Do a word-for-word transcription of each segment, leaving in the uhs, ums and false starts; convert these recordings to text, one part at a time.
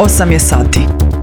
osam je sati.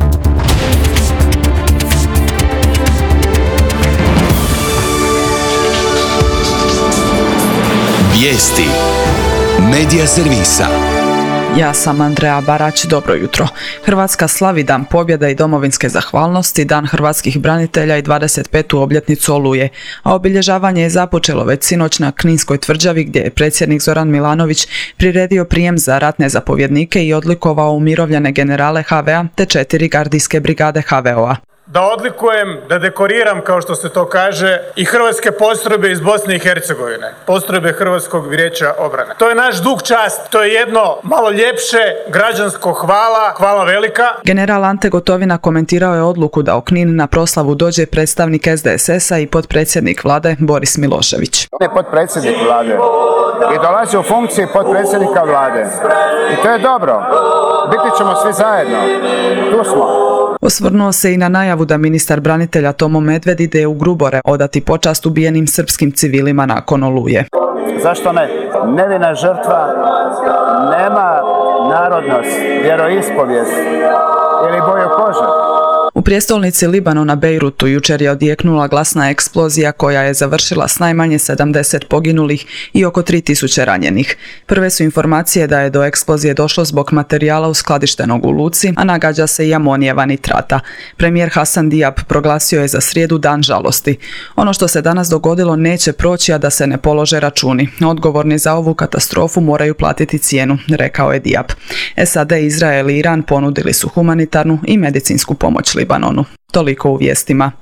Vijesti Medija servisa. Ja sam Andreja Barać, dobro jutro. Hrvatska slavi Dan pobjede i domovinske zahvalnosti, Dan hrvatskih branitelja i dvadeset petu obljetnicu Oluje, a obilježavanje je započelo već sinoć na Kninskoj tvrđavi gdje je predsjednik Zoran Milanović priredio prijem za ratne zapovjednike i odlikovao umirovljene generale ha ve a te četiri gardijske brigade ha ve o a. Da odlikujem, da dekoriram, kao što se to kaže, i hrvatske postrojbe iz Bosne i Hercegovine, postrojbe Hrvatskog vijeća obrane. To je naš dug čast, to je jedno malo ljepše građansko hvala, hvala velika. General Ante Gotovina komentirao je odluku da u Knin na proslavu dođe predstavnik es de es es a i potpredsjednik vlade Boris Milošević. On je potpredsjednik vlade i dolazi u funkciji potpredsjednika vlade. I to je dobro. Biti ćemo svi zajedno. Tu smo. Osvrnuo se i na najavu da ministar branitelja Tomo Medved ide u Grubore odati počast ubijenim srpskim civilima nakon Oluje. Zašto ne? Nevina žrtva nema narodnost, vjeroispovijest ili boju kože. U prijestolnici Libanona Bejrutu jučer je odjeknula glasna eksplozija koja je završila s najmanje sedamdeset poginulih i oko tri tisuće ranjenih. Prve su informacije da je do eksplozije došlo zbog materijala uskladištenog u luci, a nagađa se i amonijeva nitrata. Premijer Hasan Diab proglasio je za srijedu dan žalosti. Ono što se danas dogodilo neće proći, a da se ne polože računi. Odgovorni za ovu katastrofu moraju platiti cijenu, rekao je Diab. es a de, Izrael i Iran ponudili su humanitarnu i medicinsku pomoć Libanonu. Toliko u vijestima.